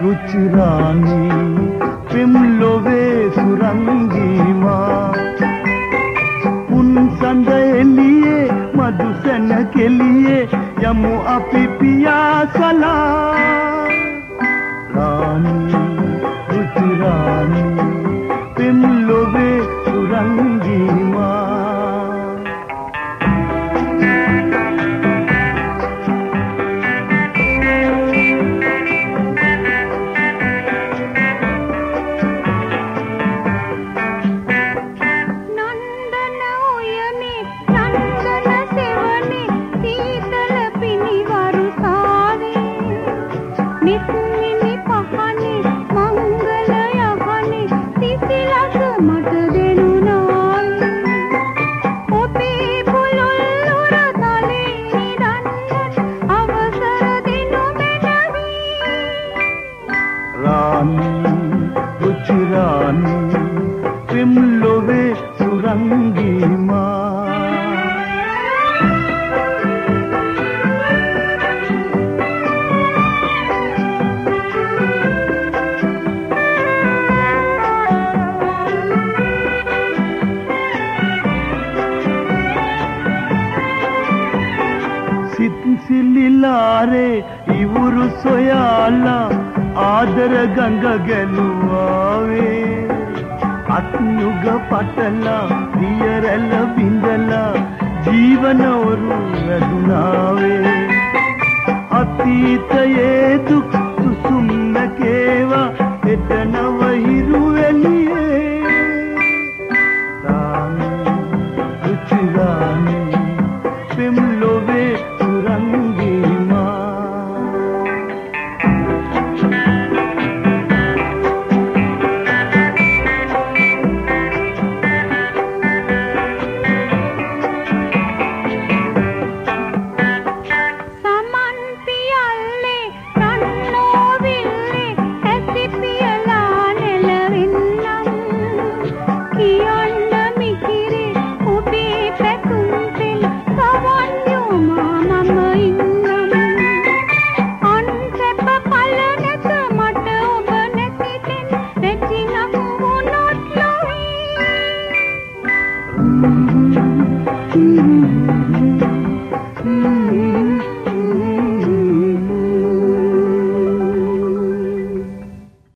රුචිරානි පෙම් ලොවේ සුරංගීමා උන් සඳ එළියේ මදුසැන කෙලියේ යමු අපි පියාසලා රානි රුචිරානි පෙම් ලොවේ සුරංගීමා රුචිරානි පෙම් ලොවේ සුරංගීමා සිත් සිලිලාරේ ඉවුරු සොයාලා ආදර ගඟ ගැලුවාවේ අත්නුග පටලා දියරැළ බිඳලා ජීවනවරු වැදුනාවේ අතීතයේ දුක් සුසුම්න කේවා හෙට නව හිරු එළියේ රානි රුචිරානි පෙම් ලොවේ සුරංගීමා Mm-hmm.